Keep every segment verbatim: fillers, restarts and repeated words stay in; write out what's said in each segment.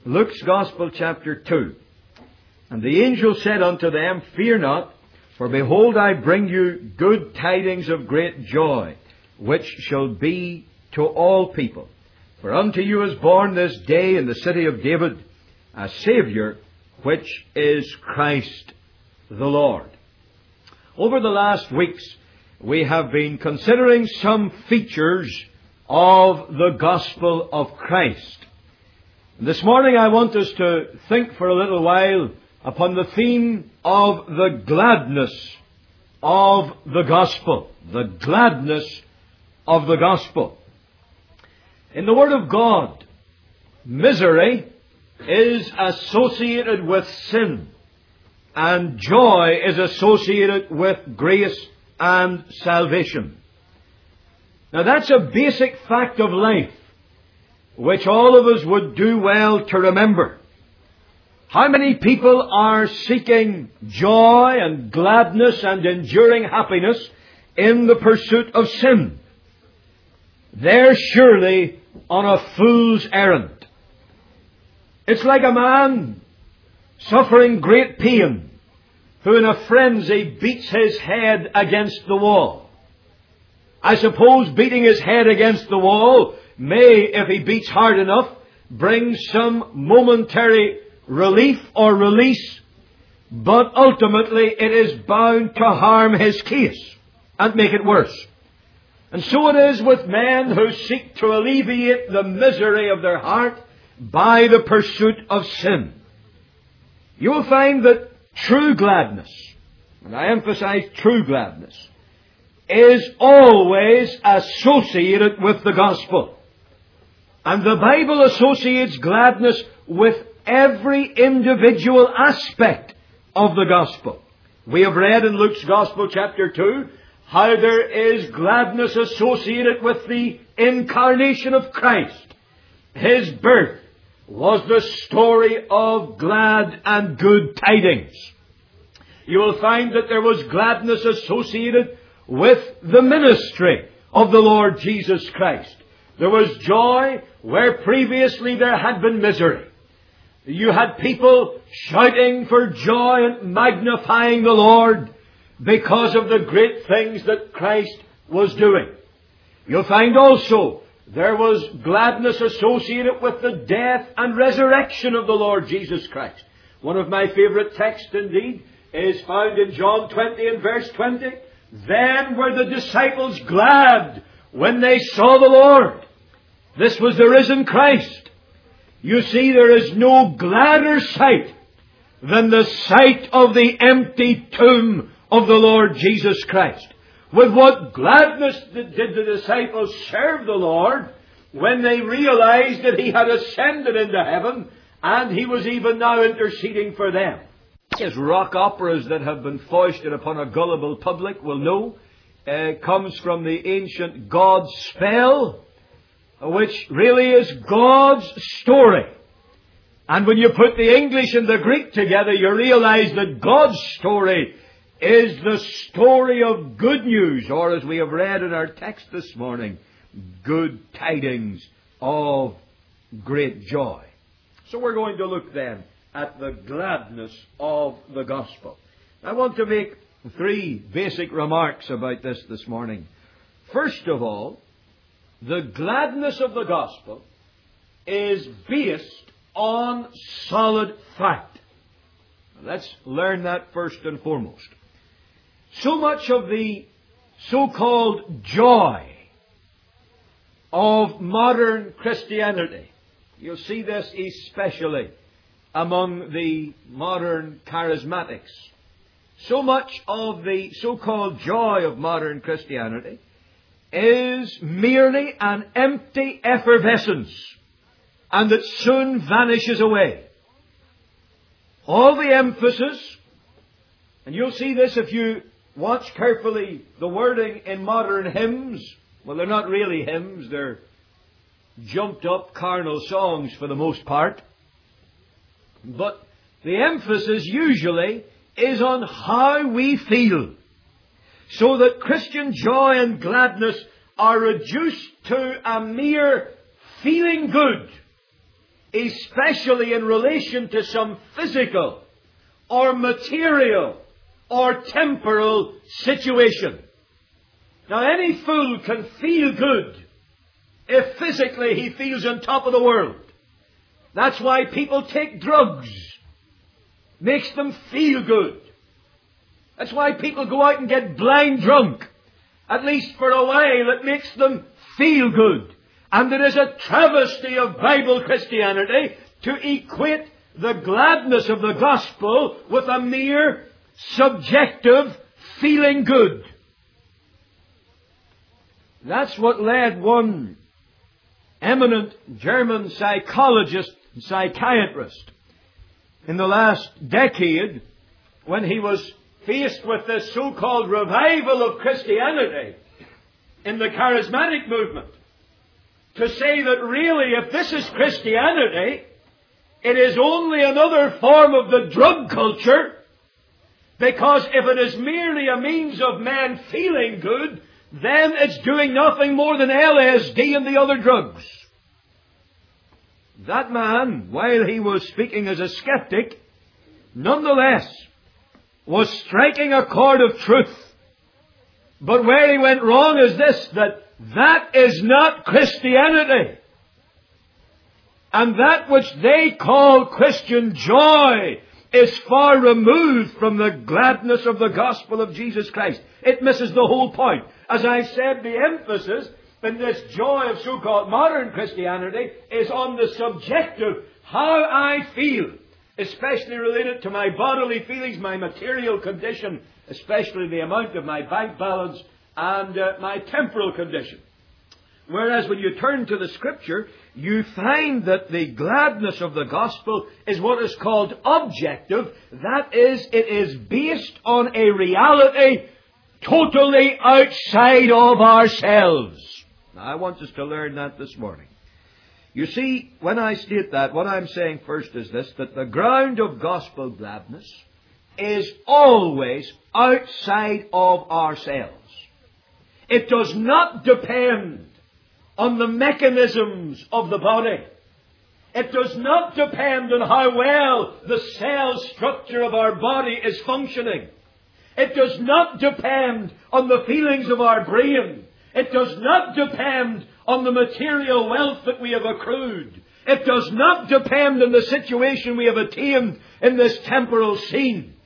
Luke's Gospel, chapter two. And the angel said unto them, Fear not, for behold, I bring you good tidings of great joy, which shall be to all people. For unto you is born this day in the city of David a Saviour, which is Christ the Lord. Over the last weeks, we have been considering some features of the gospel of Christ. This morning I want us to think for a little while upon the theme of the gladness of the gospel. The gladness of the gospel. In the Word of God, misery is associated with sin, and joy is associated with grace and salvation. Now that's a basic fact of life, which all of us would do well to remember. How many people are seeking joy and gladness and enduring happiness in the pursuit of sin? They're surely on a fool's errand. It's like a man suffering great pain who in a frenzy beats his head against the wall. I suppose beating his head against the wall may, if he beats hard enough, bring some momentary relief or release, but ultimately it is bound to harm his case and make it worse. And so it is with men who seek to alleviate the misery of their heart by the pursuit of sin. You will find that true gladness, and I emphasize true gladness, is always associated with the gospel. And the Bible associates gladness with every individual aspect of the gospel. We have read in Luke's Gospel, chapter two, how there is gladness associated with the incarnation of Christ. His birth was the story of glad and good tidings. You will find that there was gladness associated with the ministry of the Lord Jesus Christ. There was joy where previously there had been misery. You had people shouting for joy and magnifying the Lord because of the great things that Christ was doing. You'll find also there was gladness associated with the death and resurrection of the Lord Jesus Christ. One of my favourite texts indeed is found in John twenty and verse twenty. Then were the disciples glad when they saw the Lord. This was the risen Christ. You see, there is no gladder sight than the sight of the empty tomb of the Lord Jesus Christ. With what gladness did the disciples serve the Lord when they realized that He had ascended into heaven and He was even now interceding for them. As rock operas that have been foisted upon a gullible public will know, uh, comes from the ancient God's spell, which really is God's story. And when you put the English and the Greek together, you realize that God's story is the story of good news, or as we have read in our text this morning, good tidings of great joy. So we're going to look then at the gladness of the gospel. I want to make three basic remarks about this this morning. First of all, the gladness of the gospel is based on solid fact. Let's learn that first and foremost. So much of the so-called joy of modern Christianity, you'll see this especially among the modern charismatics. So much of the so-called joy of modern Christianity is merely an empty effervescence, and that soon vanishes away. All the emphasis, and you'll see this if you watch carefully the wording in modern hymns. Well, they're not really hymns, they're jumped up carnal songs for the most part. But the emphasis usually is on how we feel. So that Christian joy and gladness are reduced to a mere feeling good especially in relation to some physical or material or temporal situation. Now, any fool can feel good if physically he feels on top of the world. That's why people take drugs. Makes them feel good. That's why people go out and get blind drunk. At least for a while it makes them feel good. And it is a travesty of Bible Christianity to equate the gladness of the gospel with a mere subjective feeling good. That's what led one eminent German psychologist and psychiatrist in the last decade, when he was faced with this so-called revival of Christianity in the charismatic movement, to say that really, if this is Christianity, it is only another form of the drug culture, because if it is merely a means of man feeling good, then it's doing nothing more than L S D and the other drugs. That man, while he was speaking as a skeptic, nonetheless was striking a chord of truth. But where he went wrong is this, that that is not Christianity. And that which they call Christian joy is far removed from the gladness of the gospel of Jesus Christ. It misses the whole point. As I said, the emphasis in this joy of so-called modern Christianity is on the subjective, how I feel, especially related to my bodily feelings, my material condition, especially the amount of my bank balance, and uh, my temporal condition. Whereas when you turn to the Scripture, you find that the gladness of the gospel is what is called objective. That is, it is based on a reality totally outside of ourselves. Now, I want us to learn that this morning. You see, when I state that, what I'm saying first is this, that the ground of gospel gladness is always outside of ourselves. It does not depend on the mechanisms of the body. It does not depend on how well the cell structure of our body is functioning. It does not depend on the feelings of our brain. It does not depend on the material wealth that we have accrued. It does not depend on the situation we have attained in this temporal scene.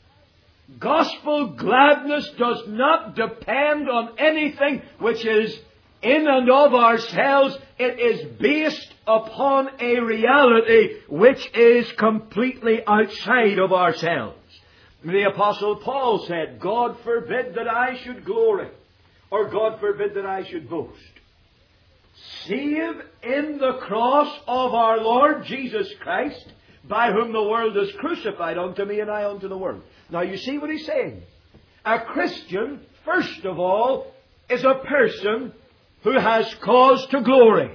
Gospel gladness does not depend on anything which is in and of ourselves. It is based upon a reality which is completely outside of ourselves. The Apostle Paul said, God forbid that I should glory, or God forbid that I should boast, save in the cross of our Lord Jesus Christ, by whom the world is crucified unto me and I unto the world. Now you see what he's saying. A Christian, first of all, is a person who has cause to glory.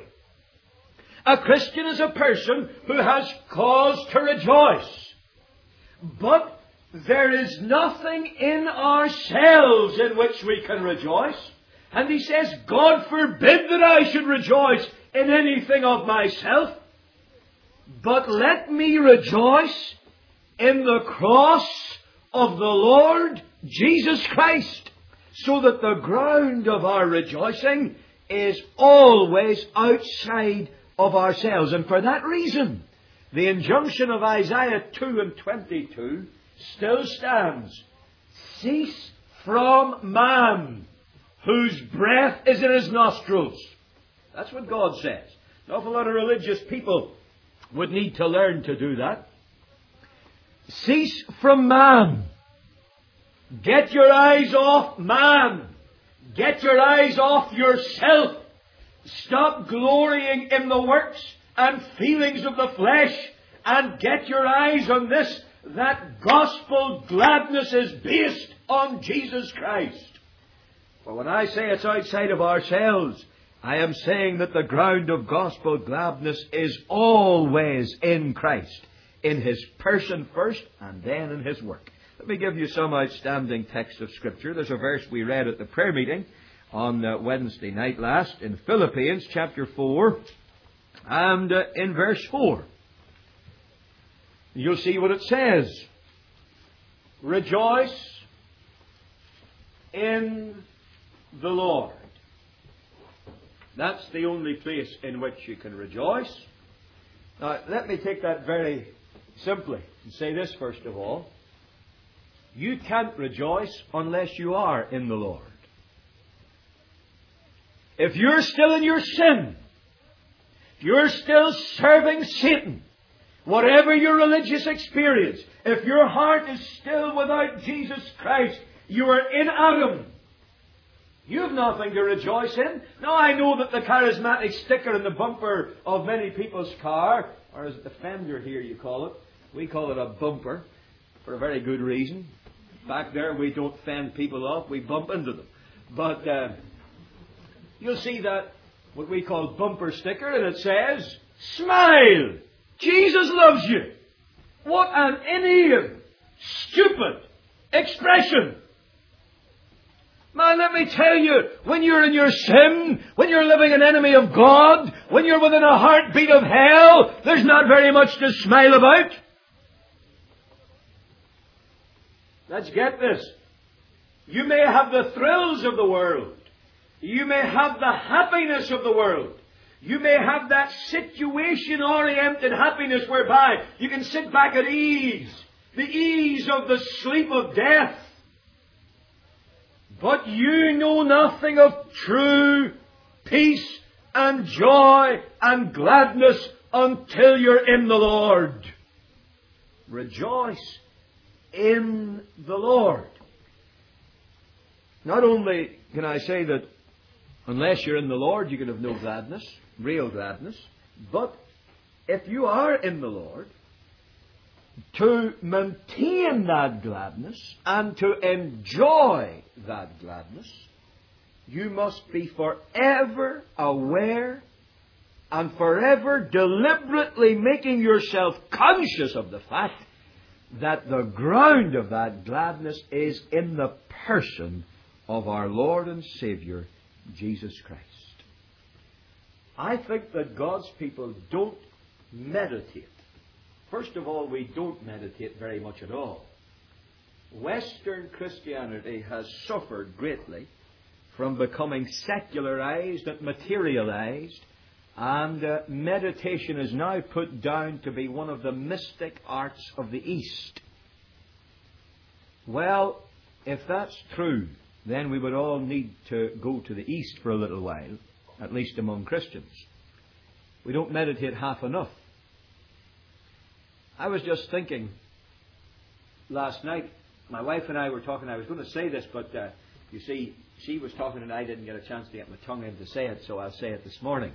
A Christian is a person who has cause to rejoice. But there is nothing in ourselves in which we can rejoice. And he says, God forbid that I should rejoice in anything of myself, but let me rejoice in the cross of the Lord Jesus Christ, so that the ground of our rejoicing is always outside of ourselves. And for that reason, the injunction of Isaiah two and twenty-two still stands. Cease from man, whose breath is in his nostrils. That's what God says. An awful lot of religious people would need to learn to do that. Cease from man. Get your eyes off man. Get your eyes off yourself. Stop glorying in the works and feelings of the flesh, and get your eyes on this, that gospel gladness is based on Jesus Christ. For when I say it's outside of ourselves, I am saying that the ground of gospel gladness is always in Christ, in His person first and then in His work. Let me give you some outstanding texts of Scripture. There's a verse we read at the prayer meeting on uh, Wednesday night last in Philippians chapter four and uh, in verse four. You'll see what it says. Rejoice in the Lord. That's the only place in which you can rejoice. Now, let me take that very simply and say this first of all. You can't rejoice unless you are in the Lord. If you're still in your sin, if you're still serving Satan, whatever your religious experience, if your heart is still without Jesus Christ, you are in Adam. You have nothing to rejoice in. Now, I know that the charismatic sticker in the bumper of many people's car, or is it the fender here you call it? We call it a bumper for a very good reason. Back there we don't fend people off, we bump into them. But uh, you'll see that what we call bumper sticker, and it says, "Smile! Jesus loves you." What an inane, stupid expression. Man, let me tell you, when you're in your sin, when you're living an enemy of God, when you're within a heartbeat of hell, there's not very much to smile about. Let's get this. You may have the thrills of the world. You may have the happiness of the world. You may have that situation-oriented happiness whereby you can sit back at ease, the ease of the sleep of death. But you know nothing of true peace and joy and gladness until you're in the Lord. Rejoice in the Lord. Not only can I say that unless you're in the Lord, you can have no gladness, real gladness, but if you are in the Lord, to maintain that gladness and to enjoy that gladness, you must be forever aware and forever deliberately making yourself conscious of the fact that the ground of that gladness is in the person of our Lord and Saviour, Jesus Christ. I think that God's people don't meditate. First of all, we don't meditate very much at all. Western Christianity has suffered greatly from becoming secularized and materialized, and uh, meditation is now put down to be one of the mystic arts of the East. Well, if that's true, then we would all need to go to the East for a little while, at least among Christians. We don't meditate half enough. I was just thinking last night, my wife and I were talking, I was going to say this, but uh, you see, she was talking and I didn't get a chance to get my tongue in to say it, so I'll say it this morning.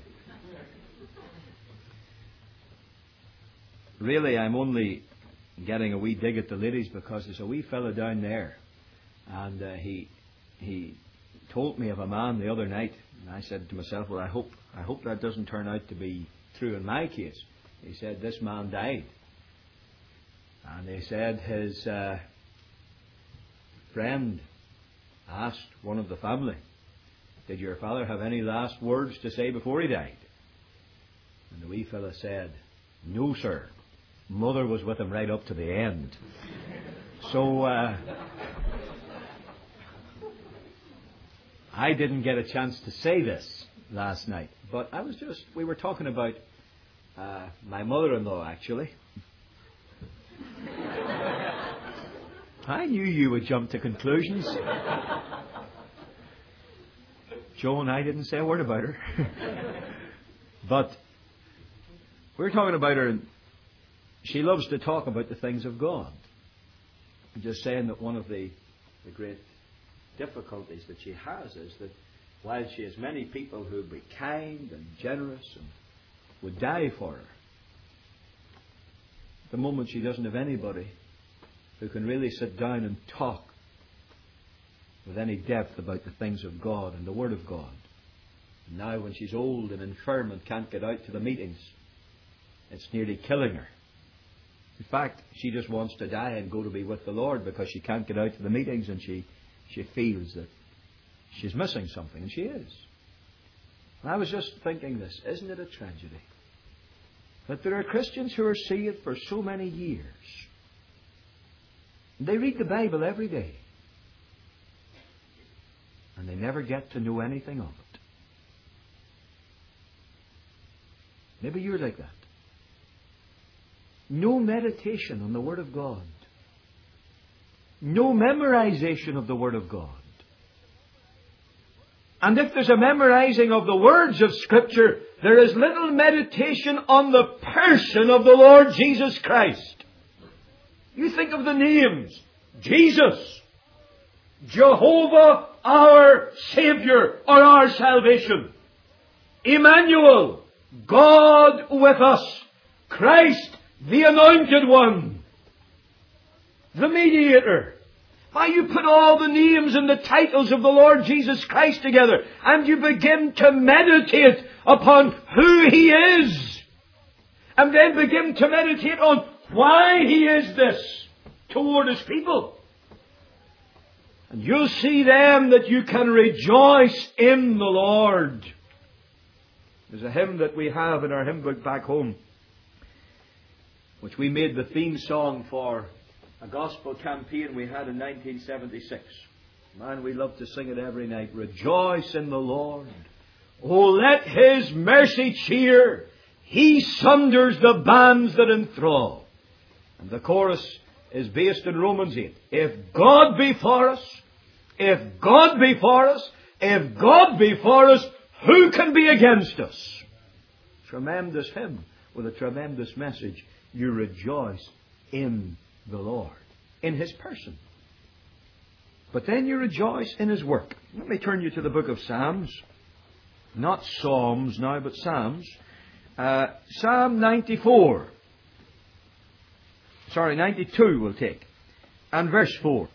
Really, I'm only getting a wee dig at the ladies because there's a wee fella down there, and uh, he he told me of a man the other night, and I said to myself, well, I hope I hope that doesn't turn out to be true in my case. He said this man died, and he said his uh, friend asked one of the family, did your father have any last words to say before he died? And the wee fella said, no, sir. Mother was with him right up to the end. So uh, I didn't get a chance to say this last night, but I was just, we were talking about uh, my mother-in-law, actually. I knew you would jump to conclusions. Joe and I didn't say a word about her. But we were talking about her, and she loves to talk about the things of God. I'm just saying that one of the, the great difficulties that she has is that while she has many people who would be kind and generous and would die for her, at the moment she doesn't have anybody who can really sit down and talk with any depth about the things of God and the Word of God. And now when she's old and infirm and can't get out to the meetings, it's nearly killing her. In fact, she just wants to die and go to be with the Lord because she can't get out to the meetings, and she, she feels that she's missing something, and she is. And I was just thinking this, isn't it a tragedy that there are Christians who are saved for so many years. They read the Bible every day. And they never get to know anything of it. Maybe you're like that. No meditation on the Word of God. No memorization of the Word of God. And if there's a memorizing of the words of Scripture, there is little meditation on the person of the Lord Jesus Christ. You think of the names. Jesus. Jehovah our Savior or our salvation. Emmanuel. God with us. Christ the Anointed One. The Mediator. Why, you put all the names and the titles of the Lord Jesus Christ together and you begin to meditate upon who He is. And then begin to meditate on why He is this toward His people. And you'll see then that you can rejoice in the Lord. There's a hymn that we have in our hymn book back home, which we made the theme song for a gospel campaign we had in nineteen seventy-six. Man, we love to sing it every night. Rejoice in the Lord. Oh, let His mercy cheer. He sunders the bands that enthrall. And the chorus is based in Romans eight. If God be for us, if God be for us, if God be for us, who can be against us? Tremendous hymn with a tremendous message. You rejoice in the Lord, in His person. But then you rejoice in His work. Let me turn you to the book of Psalms. Not Psalms now, but Psalms. Uh, Psalm ninety-four. Sorry, ninety-two we'll take. And verse four.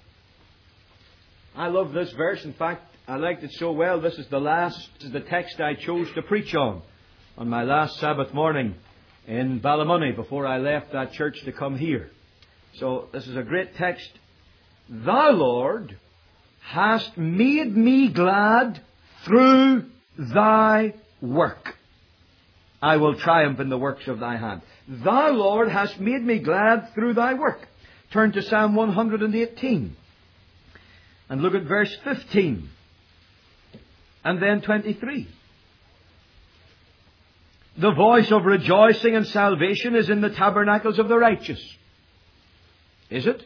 I love this verse. In fact, I liked it so well. This is the last, this is the text I chose to preach on, on my last Sabbath morning in Ballymoney before I left that church to come here. So this is a great text. Thou, Lord, hast made me glad through Thy work. I will triumph in the works of Thy hand. Thou, Lord, hast made me glad through Thy work. Turn to Psalm one hundred eighteen. And look at verse fifteen. And then twenty-three. The voice of rejoicing and salvation is in the tabernacles of the righteous. Is it?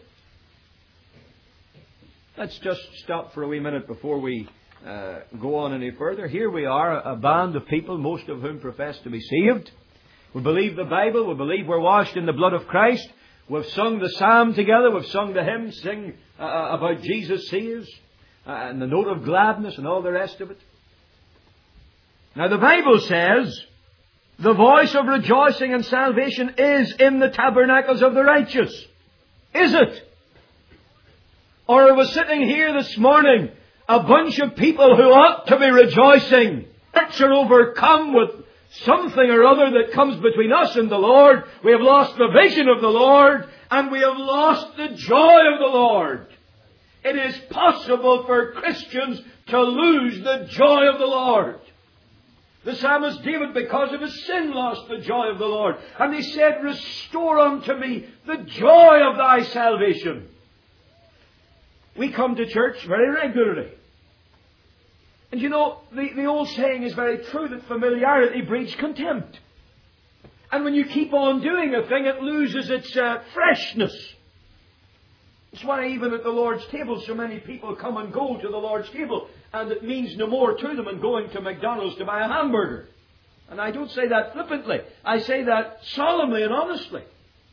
Let's just stop for a wee minute before we uh, go on any further. Here we are, a band of people, most of whom profess to be saved. We believe the Bible. We believe we're washed in the blood of Christ. We've sung the psalm together. We've sung the hymn, sing uh, about Jesus saves, uh, and the note of gladness and all the rest of it. Now the Bible says, the voice of rejoicing and salvation is in the tabernacles of the righteous. Is it? Or are we sitting here this morning, a bunch of people who ought to be rejoicing, hearts are overcome with something or other that comes between us and the Lord. We have lost the vision of the Lord, and we have lost the joy of the Lord. It is possible for Christians to lose the joy of the Lord. The psalmist David, because of his sin, lost the joy of the Lord. And he said, restore unto me the joy of Thy salvation. We come to church very regularly. And you know, the, the old saying is very true, that familiarity breeds contempt. And when you keep on doing a thing, it loses its uh, freshness. That's why even at the Lord's table, so many people come and go to the Lord's table, and it means no more to them than going to McDonald's to buy a hamburger. And I don't say that flippantly. I say that solemnly and honestly.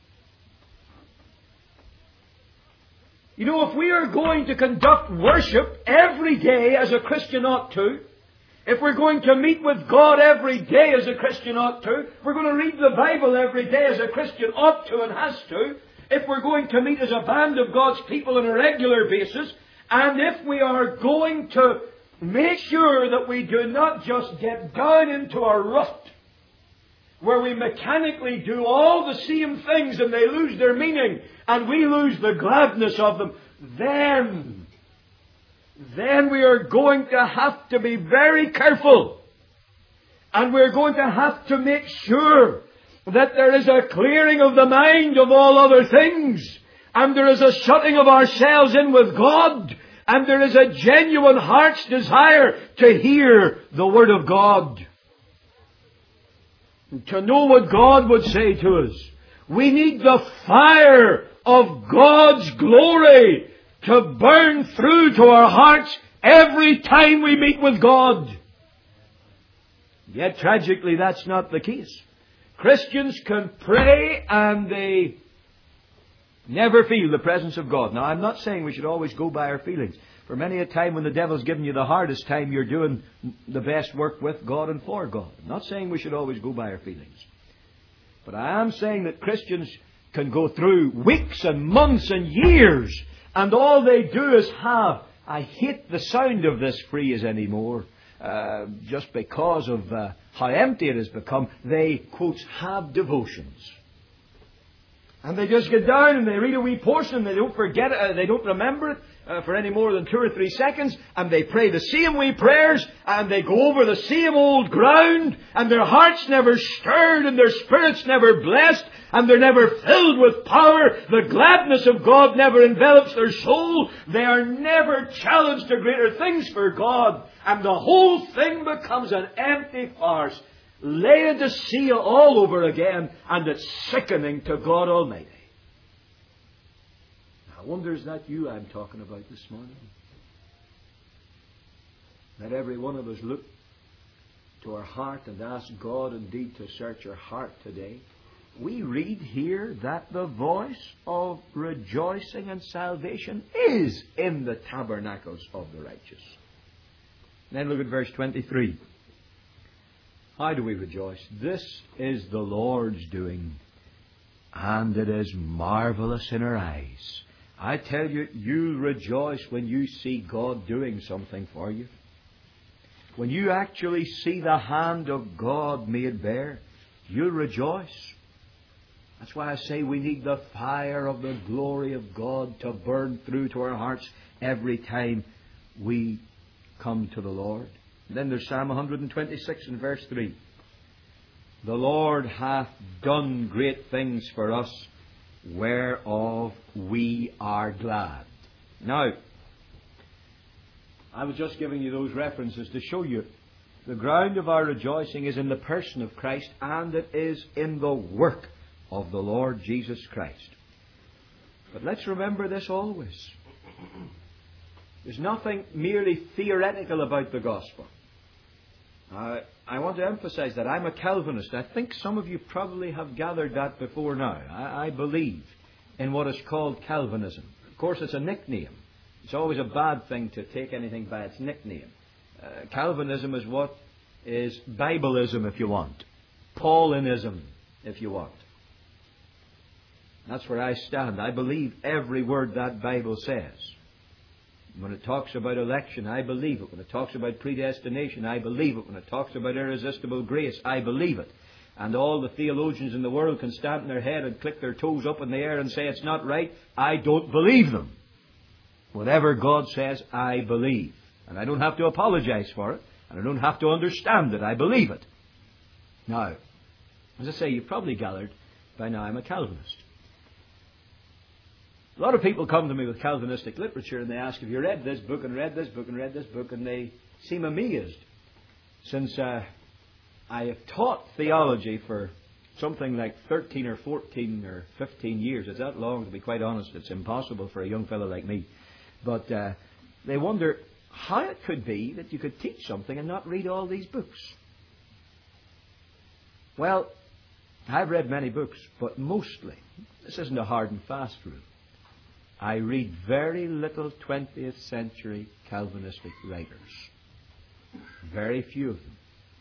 You know, if we are going to conduct worship every day as a Christian ought to, if we're going to meet with God every day as a Christian ought to, if we're going to read the Bible every day as a Christian ought to and has to, if we're going to meet as a band of God's people on a regular basis, and if we are going to make sure that we do not just get down into a rut where we mechanically do all the same things and they lose their meaning and we lose the gladness of them, then, then we are going to have to be very careful. And we're going to have to make sure that there is a clearing of the mind of all other things, and there is a shutting of ourselves in with God, and there is a genuine heart's desire to hear the Word of God, to know what God would say to us. We need the fire of God's glory to burn through to our hearts every time we meet with God. Yet tragically, that's not the case. Christians can pray and they never feel the presence of God. Now, I'm not saying we should always go by our feelings. For many a time when the devil's giving you the hardest time, you're doing the best work with God and for God. I'm not saying we should always go by our feelings. But I am saying that Christians can go through weeks and months and years, and all they do is have, I hate the sound of this phrase anymore, uh, just because of uh, how empty it has become. They, quotes, have devotions. And they just get down and they read a wee portion and they don't forget it, uh, they don't remember it uh, for any more than two or three seconds, and they pray the same wee prayers and they go over the same old ground, and their hearts never stirred and their spirits never blessed, and they're never filled with power. The gladness of God never envelops their soul. They are never challenged to greater things for God, and the whole thing becomes an empty farce. Laodicea all over again, and it's sickening to God Almighty. I wonder, is that you I'm talking about this morning? Let every one of us look to our heart and ask God indeed to search our heart today. We read here that the voice of rejoicing and salvation is in the tabernacles of the righteous. Then look at verse twenty-three. How do we rejoice? This is the Lord's doing, and it is marvelous in our eyes. I tell you, you'll rejoice when you see God doing something for you. When you actually see the hand of God made bare, you'll rejoice. That's why I say we need the fire of the glory of God to burn through to our hearts every time we come to the Lord. And then there's Psalm one twenty-six and verse three. The Lord hath done great things for us, whereof we are glad. Now, I was just giving you those references to show you the ground of our rejoicing is in the person of Christ, and it is in the work of the Lord Jesus Christ. But let's remember this always. There's nothing merely theoretical about the gospel. Uh, I want to emphasize that I'm a Calvinist. I think some of you probably have gathered that before now. I, I believe in what is called Calvinism. Of course, it's a nickname. It's always a bad thing to take anything by its nickname. Uh, Calvinism is what is Bibleism, if you want. Paulinism, if you want. That's where I stand. I believe every word that Bible says. When it talks about election, I believe it. When it talks about predestination, I believe it. When it talks about irresistible grace, I believe it. And all the theologians in the world can stand on their head and click their toes up in the air and say it's not right. I don't believe them. Whatever God says, I believe. And I don't have to apologize for it. And I don't have to understand it. I believe it. Now, as I say, you've probably gathered by now I'm a Calvinist. A lot of people come to me with Calvinistic literature and they ask, have you read this book and read this book and read this book? And they seem amazed. Since uh, I have taught theology for something like thirteen or fourteen or fifteen years. It's that long, to be quite honest. It's impossible for a young fellow like me. But uh, they wonder how it could be that you could teach something and not read all these books. Well, I've read many books, but mostly, this isn't a hard and fast rule, I read very little twentieth century Calvinistic writers. Very few of them.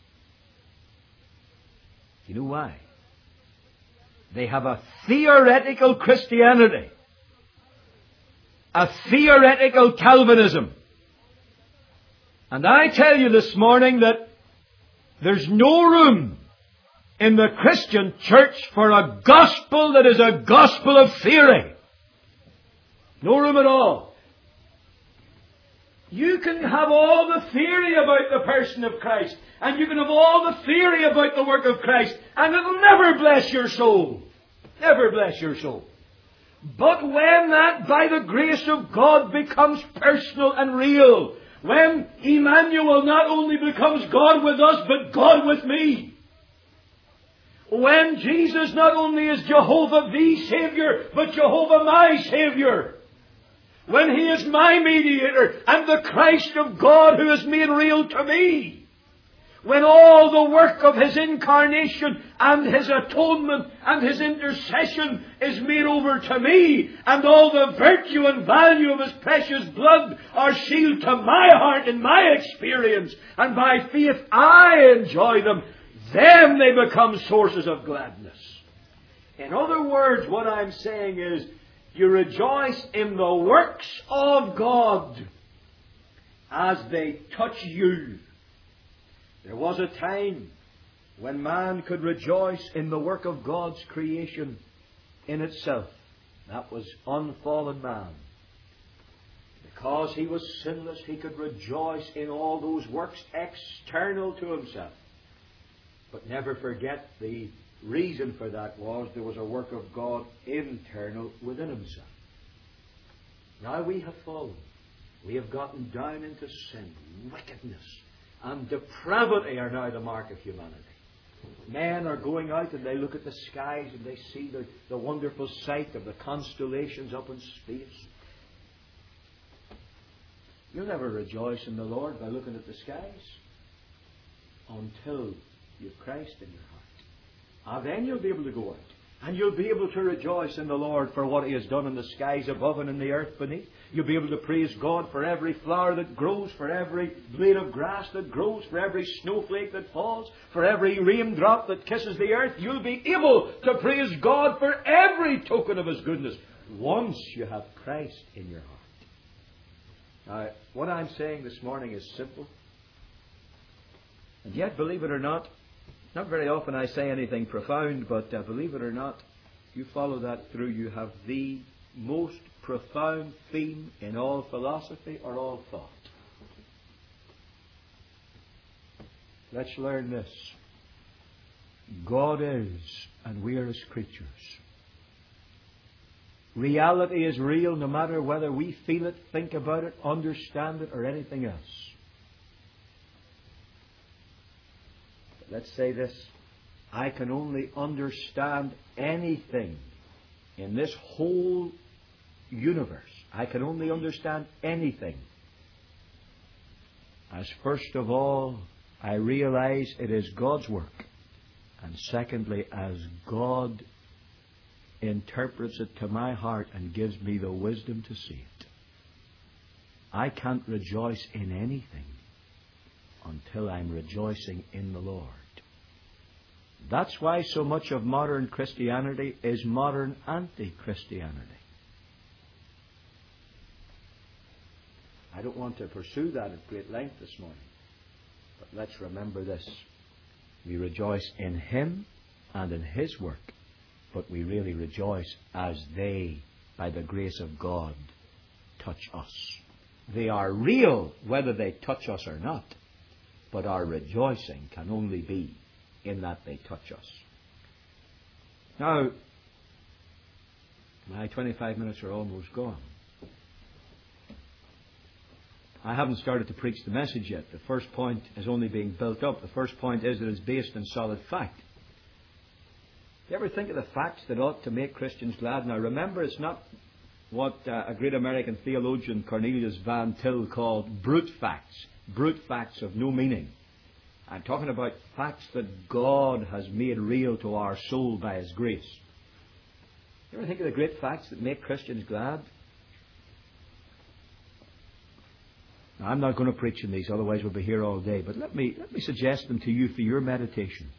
You know why? They have a theoretical Christianity. A theoretical Calvinism. And I tell you this morning that there's no room in the Christian church for a gospel that is a gospel of theory. No room at all. You can have all the theory about the person of Christ, and you can have all the theory about the work of Christ, and it'll never bless your soul. Never bless your soul. But when that, by the grace of God, becomes personal and real, when Emmanuel not only becomes God with us, but God with me, when Jesus not only is Jehovah the Saviour, but Jehovah my Saviour, when He is my mediator and the Christ of God who is made real to me, when all the work of His incarnation and His atonement and His intercession is made over to me, and all the virtue and value of His precious blood are sealed to my heart and my experience, and by faith I enjoy them, then they become sources of gladness. In other words, what I'm saying is, you rejoice in the works of God as they touch you. There was a time when man could rejoice in the work of God's creation in itself. That was unfallen man. Because he was sinless, he could rejoice in all those works external to himself. But never forget the reason for that was there was a work of God internal within himself. Now we have fallen. We have gotten down into sin. Wickedness and depravity are now the mark of humanity. Men are going out and they look at the skies and they see the, the wonderful sight of the constellations up in space. You'll never rejoice in the Lord by looking at the skies until you've Christ in your heart. And then you'll be able to go out. And you'll be able to rejoice in the Lord for what He has done in the skies above and in the earth beneath. You'll be able to praise God for every flower that grows, for every blade of grass that grows, for every snowflake that falls, for every raindrop that kisses the earth. You'll be able to praise God for every token of His goodness once you have Christ in your heart. Now, what I'm saying this morning is simple. And yet, believe it or not, not very often I say anything profound, but uh, believe it or not, you follow that through, you have the most profound theme in all philosophy or all thought. Let's learn this. God is, and we are His creatures. Reality is real no matter whether we feel it, think about it, understand it, or anything else. Let's say this. I can only understand anything in this whole universe. I can only understand anything as first of all I realize it is God's work, and secondly as God interprets it to my heart and gives me the wisdom to see it. I can't rejoice in anything until I'm rejoicing in the Lord. That's why so much of modern Christianity is modern anti-Christianity. I don't want to pursue that at great length this morning. But let's remember this. We rejoice in Him and in His work. But we really rejoice as they, by the grace of God, touch us. They are real whether they touch us or not. But our rejoicing can only be in that they touch us. Now, my twenty-five minutes are almost gone. I haven't started to preach the message yet. The first point is only being built up. The first point is that it's based on solid fact. Do you ever think of the facts that ought to make Christians glad? Now remember, it's not what uh, a great American theologian, Cornelius Van Til, called brute facts. Brute facts of no meaning. I'm talking about facts that God has made real to our soul by His grace. You ever think of the great facts that make Christians glad? Now, I'm not going to preach on these, otherwise we'll be here all day. But let me, let me suggest them to you for your meditation.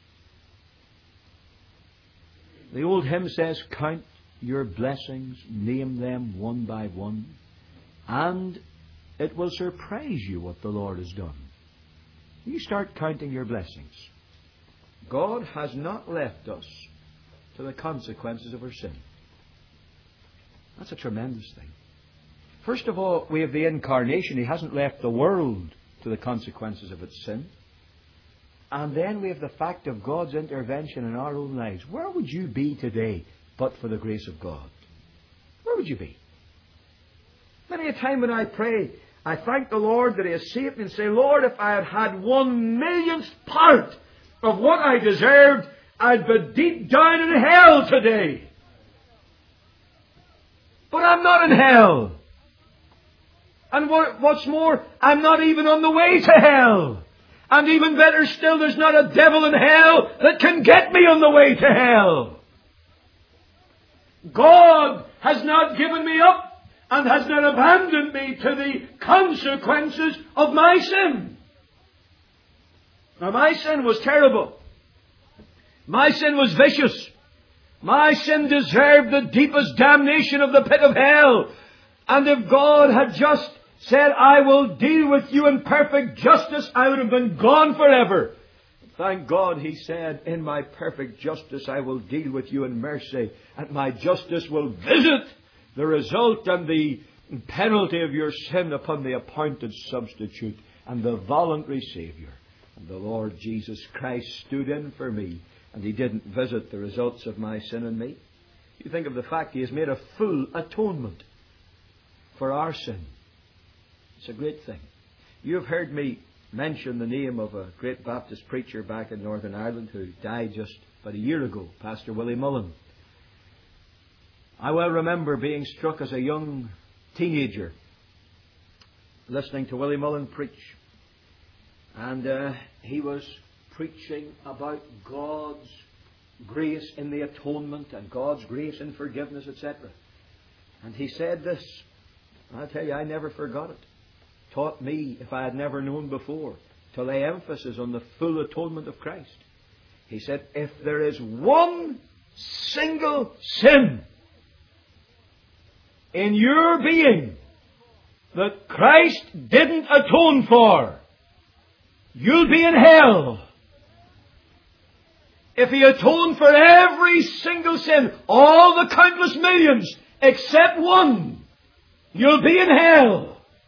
The old hymn says, count your blessings, name them one by one, and it will surprise you what the Lord has done. You start counting your blessings. God has not left us to the consequences of our sin. That's a tremendous thing. First of all, we have the incarnation. He hasn't left the world to the consequences of its sin. And then we have the fact of God's intervention in our own lives. Where would you be today but for the grace of God? Where would you be? Many a time when I pray, I thank the Lord that He has saved me and say, Lord, if I had had one millionth part of what I deserved, I'd be deep down in hell today. But I'm not in hell. And what, what's more, I'm not even on the way to hell. And even better still, there's not a devil in hell that can get me on the way to hell. God has not given me up and has not abandoned me to the consequences of my sin. Now, my sin was terrible. My sin was vicious. My sin deserved the deepest damnation of the pit of hell. And if God had just said, I will deal with you in perfect justice, I would have been gone forever. Thank God He said, in my perfect justice I will deal with you in mercy, and my justice will visit the result and the penalty of your sin upon the appointed substitute and the voluntary Saviour. And the Lord Jesus Christ stood in for me, and He didn't visit the results of my sin in me. You think of the fact He has made a full atonement for our sin. It's a great thing. You have heard me mention the name of a great Baptist preacher back in Northern Ireland who died just about a year ago, Pastor Willie Mullen. I well remember being struck as a young teenager listening to Willie Mullen preach. And uh, he was preaching about God's grace in the atonement and God's grace in forgiveness, et cetera. And he said this, I'll tell you, I never forgot it. Taught me, if I had never known before, to lay emphasis on the full atonement of Christ. He said, if there is one single sin in your being that Christ didn't atone for, you'll be in hell. If He atoned for every single sin, all the countless millions, except one, you'll be in hell.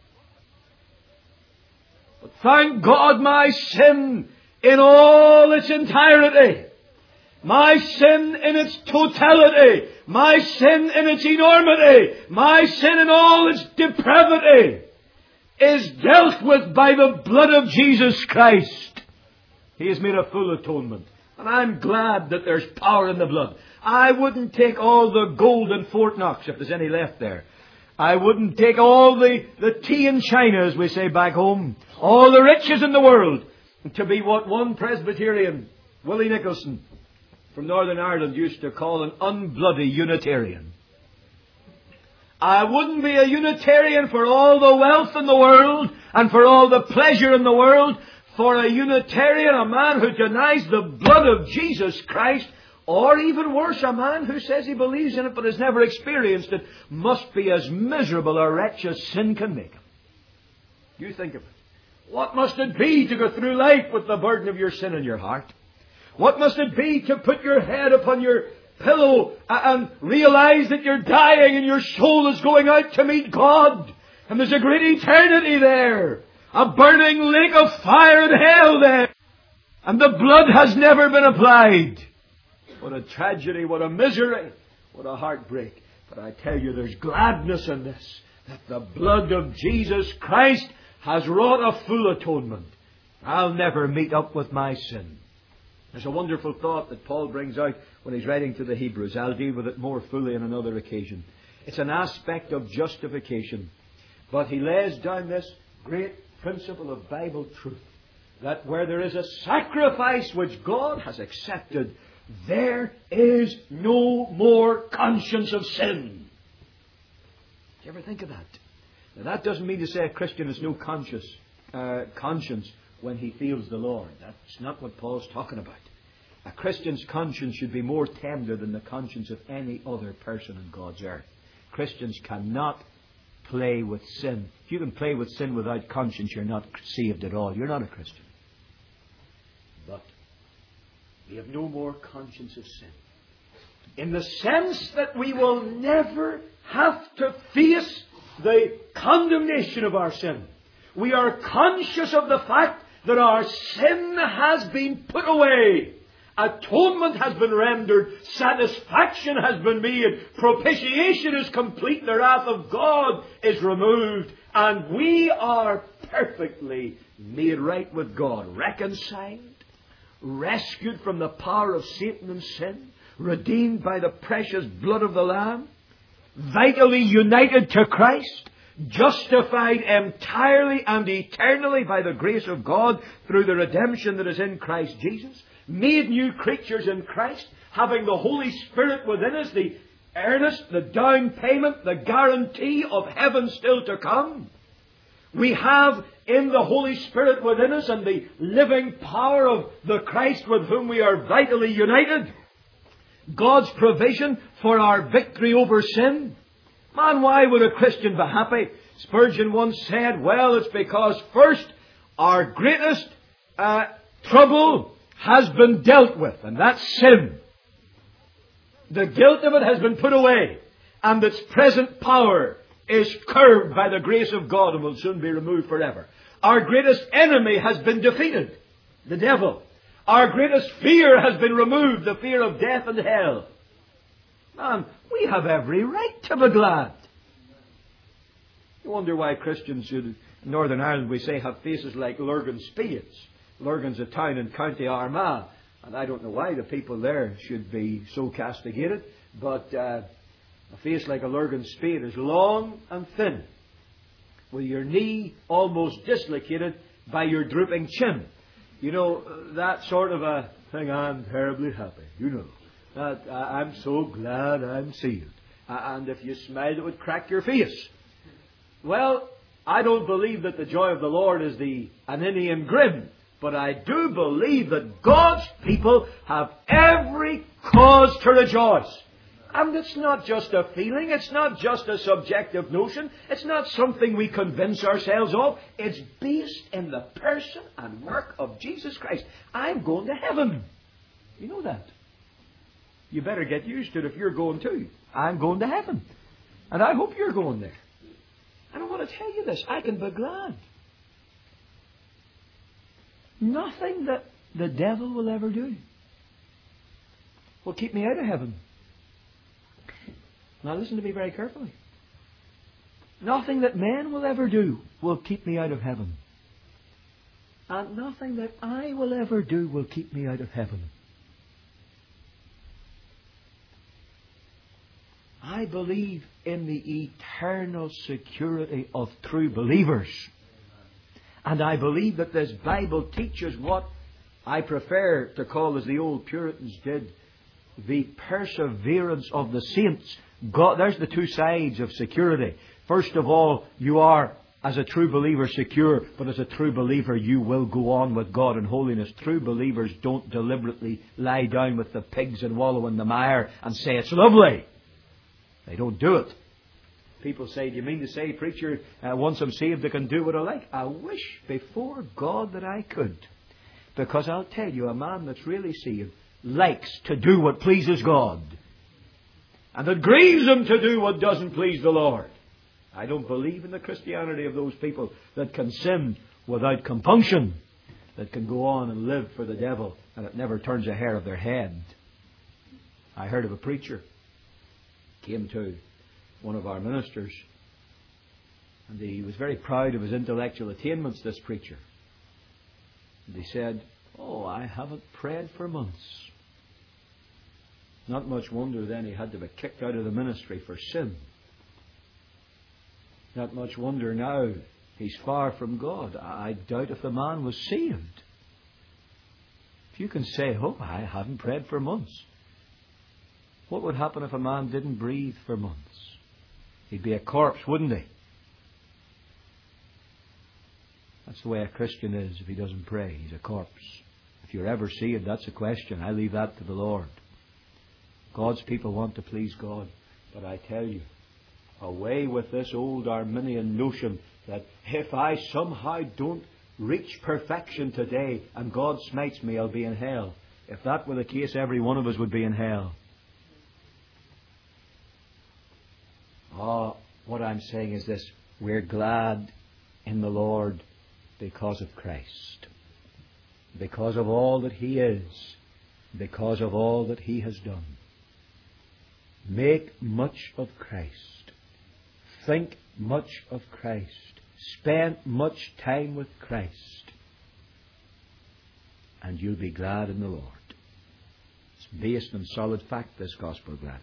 But thank God, my sin in all its entirety, my sin in its totality, my sin in its enormity, my sin in all its depravity, is dealt with by the blood of Jesus Christ. He has made a full atonement. And I'm glad that there's power in the blood. I wouldn't take all the gold in Fort Knox, if there's any left there. I wouldn't take all the, the tea in China, as we say back home, all the riches in the world, to be what one Presbyterian, Willie Nicholson, from Northern Ireland, used to call an unbloody Unitarian. I wouldn't be a Unitarian for all the wealth in the world and for all the pleasure in the world. For a Unitarian, a man who denies the blood of Jesus Christ, or even worse, a man who says he believes in it but has never experienced it, must be as miserable a wretch as sin can make him. You think of it. What must it be to go through life with the burden of your sin in your heart? What must it be to put your head upon your pillow and realize that you're dying and your soul is going out to meet God, and there's a great eternity there, a burning lake of fire in hell there, and the blood has never been applied? What a tragedy, what a misery, what a heartbreak. But I tell you, there's gladness in this, that the blood of Jesus Christ has wrought a full atonement. I'll never meet up with my sin. There's a wonderful thought that Paul brings out when he's writing to the Hebrews. I'll deal with it more fully on another occasion. It's an aspect of justification. But he lays down this great principle of Bible truth, that where there is a sacrifice which God has accepted, there is no more conscience of sin. Do you ever think of that? Now, that doesn't mean to say a Christian has no conscience, uh, conscience when he feels the Lord. That's not what Paul's talking about. A Christian's conscience should be more tender than the conscience of any other person on God's earth. Christians cannot play with sin. If you can play with sin without conscience, you're not saved at all. You're not a Christian. But we have no more conscience of sin, in the sense that we will never have to face the condemnation of our sin. We are conscious of the fact that our sin has been put away. Atonement has been rendered. Satisfaction has been made. Propitiation is complete. The wrath of God is removed. And we are perfectly made right with God. Reconciled. Rescued from the power of Satan and sin. Redeemed by the precious blood of the Lamb. Vitally united to Christ. Justified entirely and eternally by the grace of God through the redemption that is in Christ Jesus. Made new creatures in Christ, having the Holy Spirit within us, the earnest, the down payment, the guarantee of heaven still to come. We have in the Holy Spirit within us and the living power of the Christ with whom we are vitally united, God's provision for our victory over sin. Man, why would a Christian be happy? Spurgeon once said, well, it's because first, our greatest uh, trouble has been dealt with, and that's sin. The guilt of it has been put away, and its present power is curbed by the grace of God and will soon be removed forever. Our greatest enemy has been defeated, the devil. Our greatest fear has been removed, the fear of death and hell. Man, we have every right to be glad. You wonder why Christians in Northern Ireland, we say, have faces like Lurgan spades. Lurgan's a town in County Armagh, and I don't know why the people there should be so castigated, but uh, a face like a Lurgan spade is long and thin, with your knee almost dislocated by your drooping chin. You know, that sort of a thing. I'm terribly happy, you know. That, uh, I'm so glad I'm saved. Uh, and if you smiled, it would crack your face. Well, I don't believe that the joy of the Lord is the Aninian grin. But I do believe that God's people have every cause to rejoice. And it's not just a feeling. It's not just a subjective notion. It's not something we convince ourselves of. It's based in the person and work of Jesus Christ. I'm going to heaven. You know that. You better get used to it if you're going too. I'm going to heaven. And I hope you're going there. And I want to tell you this. I can be glad. Nothing that the devil will ever do will keep me out of heaven. Now listen to me very carefully. Nothing that men will ever do will keep me out of heaven. And nothing that I will ever do will keep me out of heaven. I believe in the eternal security of true believers. And I believe that this Bible teaches what I prefer to call, as the old Puritans did, the perseverance of the saints. God, there's the two sides of security. First of all, you are, as a true believer, secure, but as a true believer, you will go on with God in holiness. True believers don't deliberately lie down with the pigs and wallow in the mire and say it's lovely. They don't do it. People say, do you mean to say, preacher, uh, once I'm saved I can do what I like? I wish before God that I could. Because I'll tell you, a man that's really saved likes to do what pleases God. And it grieves him to do what doesn't please the Lord. I don't believe in the Christianity of those people that can sin without compunction, that can go on and live for the devil, and it never turns a hair of their head. I heard of a preacher came to one of our ministers, and he was very proud of his intellectual attainments, this preacher. And he said, oh, I haven't prayed for months. Not much wonder then he had to be kicked out of the ministry for sin. Not much wonder now he's far from God. I doubt if the man was saved. If you can say, oh, I haven't prayed for months. What would happen if a man didn't breathe for months? He'd be a corpse, wouldn't he? That's the way a Christian is if he doesn't pray. He's a corpse. If you're ever saved, that's a question. I leave that to the Lord. God's people want to please God. But I tell you, away with this old Arminian notion that if I somehow don't reach perfection today and God smites me, I'll be in hell. If that were the case, every one of us would be in hell. Oh, What I'm saying is this: we're glad in the Lord because of Christ, because of all that He is, because of all that He has done. Make much of Christ. Think much of Christ. Spend much time with Christ. And you'll be glad in the Lord. It's based on solid fact, this gospel gladness.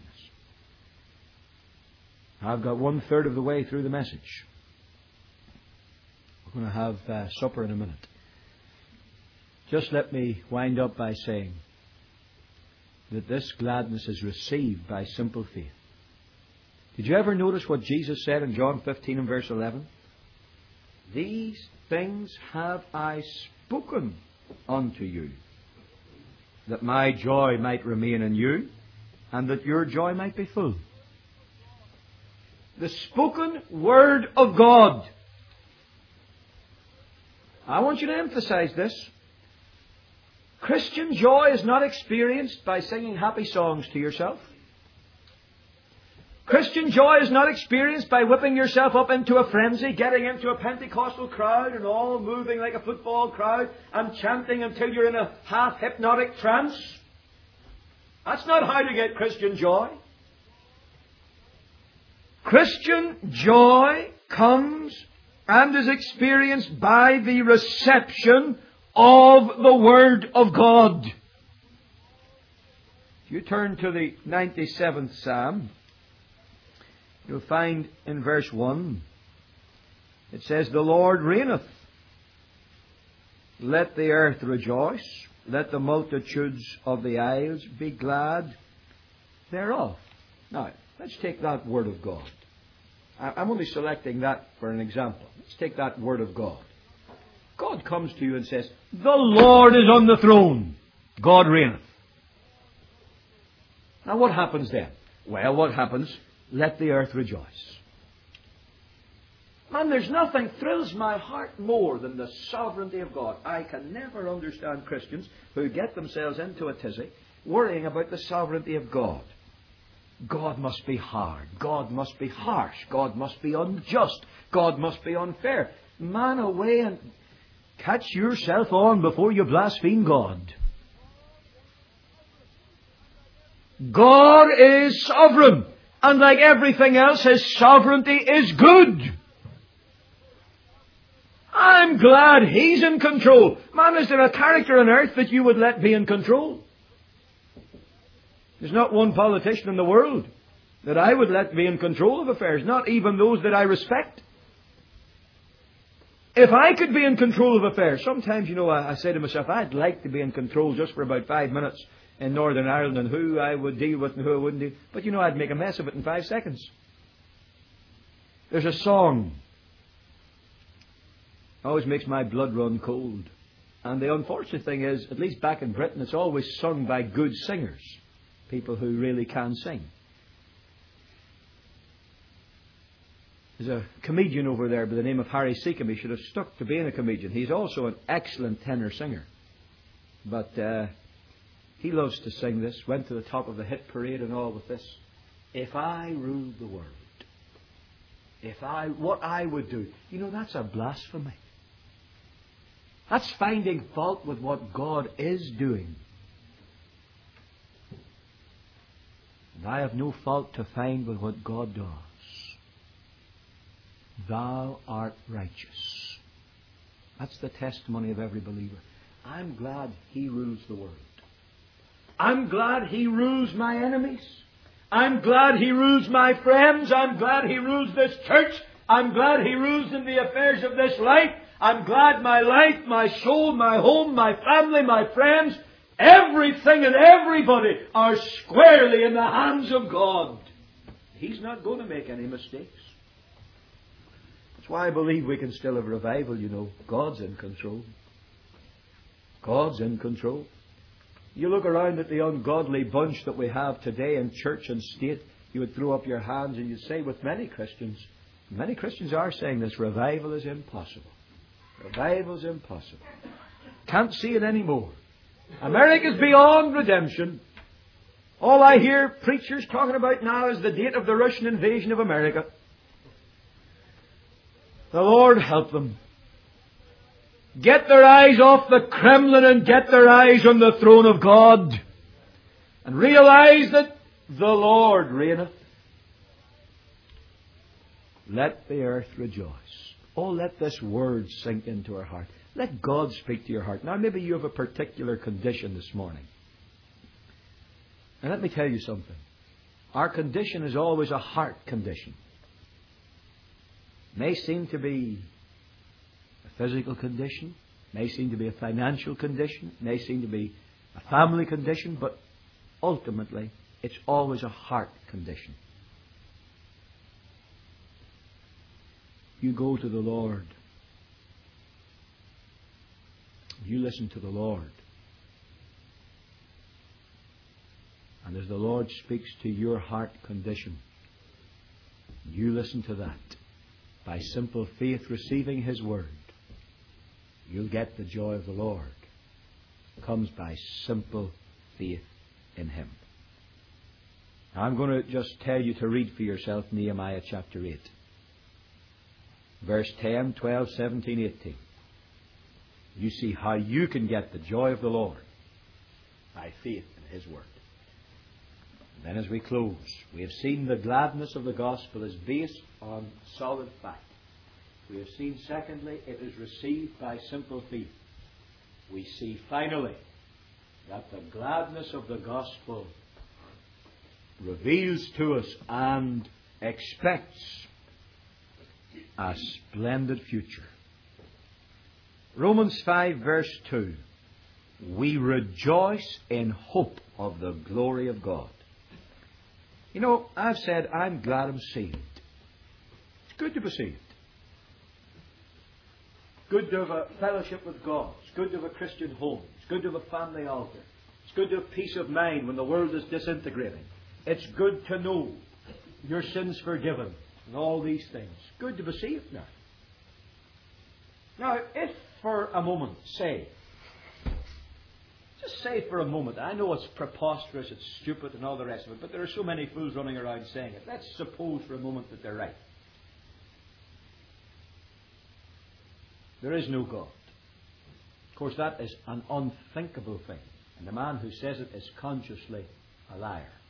I've got one third of the way through the message. We're going to have uh, supper in a minute. Just let me wind up by saying that this gladness is received by simple faith. Did you ever notice what Jesus said in John fifteen and verse eleven? These things have I spoken unto you, that my joy might remain in you, and that your joy might be full. The spoken word of God. I want you to emphasize this. Christian joy is not experienced by singing happy songs to yourself. Christian joy is not experienced by whipping yourself up into a frenzy, getting into a Pentecostal crowd and all moving like a football crowd and chanting until you're in a half-hypnotic trance. That's not how to get Christian joy. Christian joy comes and is experienced by the reception of the Word of God. If you turn to the ninety-seventh Psalm, you'll find in verse one, it says, The Lord reigneth. Let the earth rejoice. Let the multitudes of the isles be glad thereof. Now, let's take that Word of God. I'm only selecting that for an example. Let's take that Word of God. God comes to you and says, The Lord is on the throne. God reigneth. Now what happens then? Well, what happens? Let the earth rejoice. Man, there's nothing thrills my heart more than the sovereignty of God. I can never understand Christians who get themselves into a tizzy worrying about the sovereignty of God. God must be hard. God must be harsh. God must be unjust. God must be unfair. Man, away and catch yourself on before you blaspheme God. God is sovereign. And like everything else, His sovereignty is good. I'm glad He's in control. Man, is there a character on earth that you would let be in control? There's not one politician in the world that I would let be in control of affairs, not even those that I respect. If I could be in control of affairs, sometimes, you know, I, I say to myself, I'd like to be in control just for about five minutes in Northern Ireland and who I would deal with and who I wouldn't deal with. But, you know, I'd make a mess of it in five seconds. There's a song. Always makes my blood run cold. And the unfortunate thing is, at least back in Britain, it's always sung by good singers. People who really can sing. There's a comedian over there by the name of Harry Seacombe. He should have stuck to being a comedian. He's also an excellent tenor singer. But uh, he loves to sing this. Went to the top of the hit parade and all with this. If I ruled the world. If I, what I would do. You know, that's a blasphemy. That's finding fault with what God is doing. And I have no fault to find with what God does. Thou art righteous. That's the testimony of every believer. I'm glad He rules the world. I'm glad He rules my enemies. I'm glad He rules my friends. I'm glad He rules this church. I'm glad He rules in the affairs of this life. I'm glad my life, my soul, my home, my family, my friends, everything and everybody are squarely in the hands of God. He's not going to make any mistakes. That's why I believe we can still have revival, you know. God's in control. God's in control. You look around at the ungodly bunch that we have today in church and state, you would throw up your hands and you'd say with many Christians, many Christians are saying this, revival is impossible. Revival is impossible. Can't see it anymore. America's beyond redemption. All I hear preachers talking about now is the date of the Russian invasion of America. The Lord help them. Get their eyes off the Kremlin and get their eyes on the throne of God. And realize that the Lord reigneth. Let the earth rejoice. Oh, let this word sink into our heart. Let God speak to your heart. Now, maybe you have a particular condition this morning. And let me tell you something. Our condition is always a heart condition. It may seem to be a physical condition. It may seem to be a financial condition. It may seem to be a family condition. But ultimately, it's always a heart condition. You go to the Lord. You listen to the Lord. And as the Lord speaks to your heart condition, you listen to that. By simple faith receiving His Word, you'll get the joy of the Lord. It comes by simple faith in Him. Now I'm going to just tell you to read for yourself Nehemiah chapter eight. Verse ten, twelve, seventeen, eighteen. You see how you can get the joy of the Lord by faith in His Word. And then as we close, we have seen the gladness of the gospel is based on solid fact. We have seen, secondly, it is received by simple faith. We see, finally, that the gladness of the gospel reveals to us and expects a splendid future. Romans five verse two. We rejoice in hope of the glory of God. You know, I've said I'm glad I'm saved. It's good to be saved. It's good to have a fellowship with God. It's good to have a Christian home. It's good to have a family altar. It's good to have peace of mind when the world is disintegrating. It's good to know your sins forgiven and all these things. It's good to be saved now. Now, if for a moment, say, just say for a moment, I know it's preposterous, it's stupid and all the rest of it, but there are so many fools running around saying it. Let's suppose for a moment that they're right. There is no God. Of course, that is an unthinkable thing. And the man who says it is consciously a liar.